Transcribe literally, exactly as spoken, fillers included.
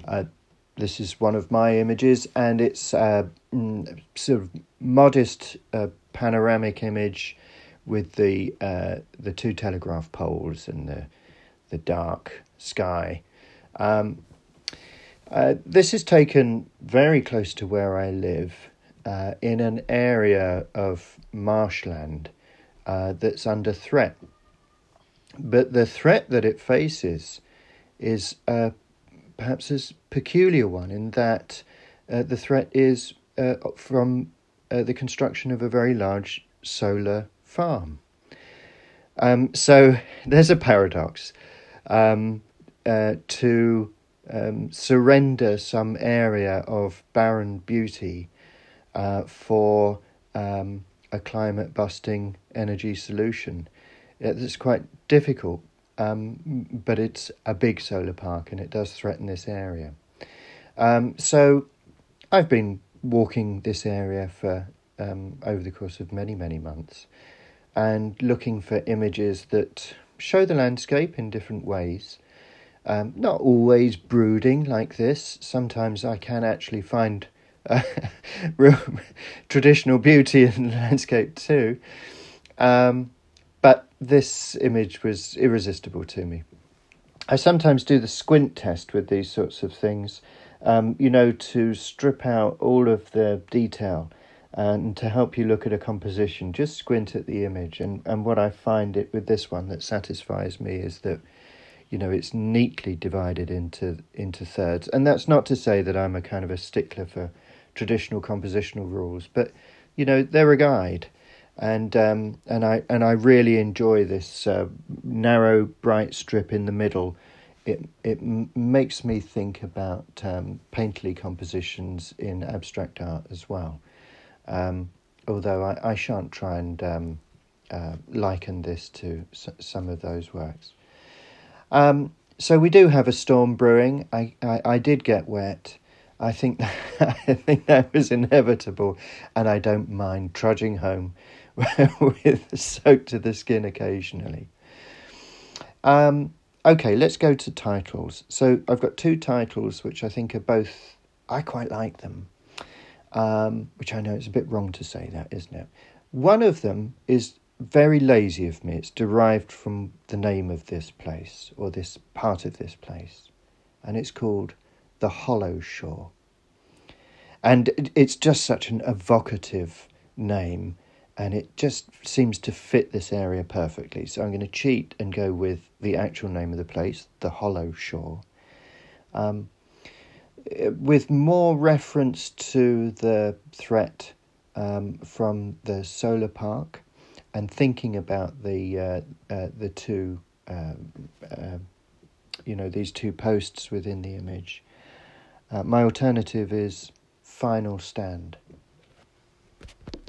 Uh, this is one of my images, and it's a mm, sort of modest uh, panoramic image with the uh, the two telegraph poles and the the dark sky. Um, uh, this is taken very close to where I live, uh, in an area of marshland uh, that's under threat. But the threat that it faces is uh, perhaps a peculiar one in that uh, the threat is uh, from uh, the construction of a very large solar farm. Um, so there's a paradox. Um, uh, to um, surrender some area of barren beauty uh, for um, a climate-busting energy solution. It's quite difficult, um, but it's a big solar park and it does threaten this area. Um, so I've been walking this area for um, over the course of many, many months and looking for images that show the landscape in different ways. Um, not always brooding like this. Sometimes I can actually find uh, real traditional beauty in the landscape too. Um, but this image was irresistible to me. I sometimes do the squint test with these sorts of things, um, you know, to strip out all of the detail and to help you look at a composition. Just squint at the image. And, and what I find it with this one that satisfies me is that, you know, it's neatly divided into into thirds. And that's not to say that I'm a kind of a stickler for traditional compositional rules, but, you know, they're a guide. And um, and I and I really enjoy this uh, narrow, bright strip in the middle. It it m- makes me think about um, painterly compositions in abstract art as well. Um, although I, I shan't try and um, uh, liken this to s- some of those works. Um, so we do have a storm brewing. I, I, I did get wet. I think that, I think that was inevitable, and I don't mind trudging home with soaked to the skin occasionally. Um, okay, let's go to titles. So I've got two titles which I think are both, I quite like them, um, which I know it's a bit wrong to say that, isn't it? One of them is very lazy of me. It's derived from the name of this place, or this part of this place, and it's called The Hollow Shore. And it's just such an evocative name, and it just seems to fit this area perfectly. So I'm going to cheat and go with the actual name of the place, The Hollow Shore, um, with more reference to the threat um, from the solar park, and thinking about the uh, uh, the two, uh, uh, you know, these two posts within the image. Uh, my alternative is Final Stand.